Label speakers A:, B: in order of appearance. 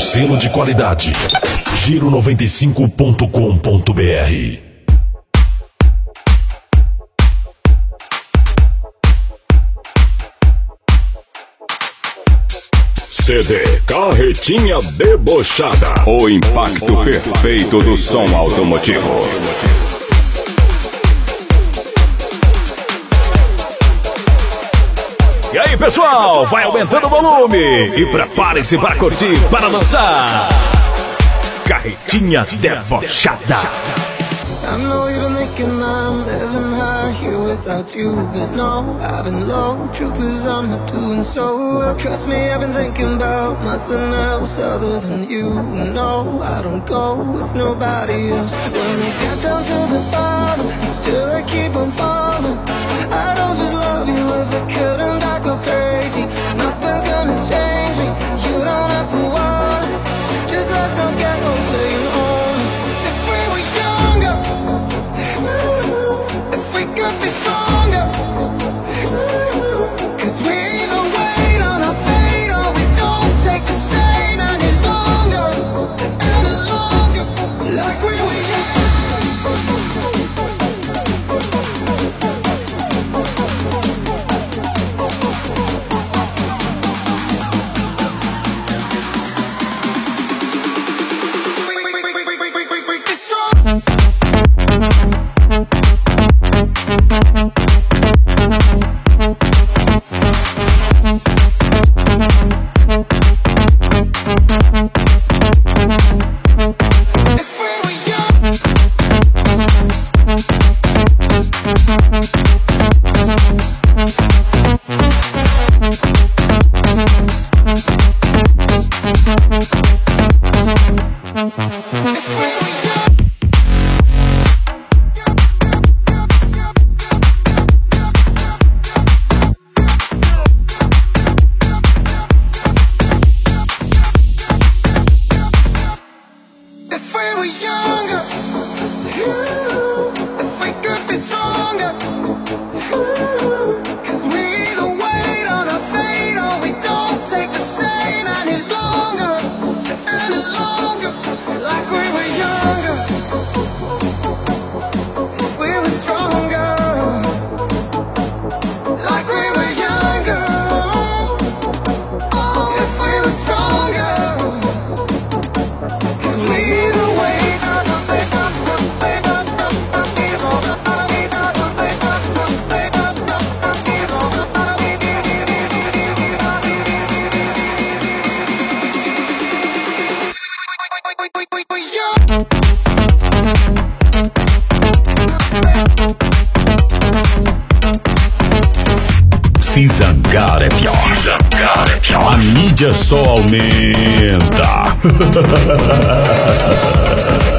A: selo de qualidade. Giro95.com.br.
B: CD Carretinha Debochada. O impacto perfeito do som automotivo.
C: E aí, pessoal, vai aumentando o volume e prepare-se para curtir, para dançar. Carretinha Debochada.
D: I know you've been thinking I'm living high here without you, but no, I've been low. Truth is I'm not doing so well. Trust me, I've been thinking about nothing else other than you. No, I don't go with nobody else. When we get down to the bottom, and still I keep on falling. I don't just love you, if it couldn't I'd go crazy. Nothing's gonna change me, you don't have to worry. Just let's not get home till you're home. Be stronger, 'cause we either wait on our fate or we don't take the same any longer, like we were young. Be strong.
C: Se zangar é pior. Se zangar é pior. A mídia só aumenta.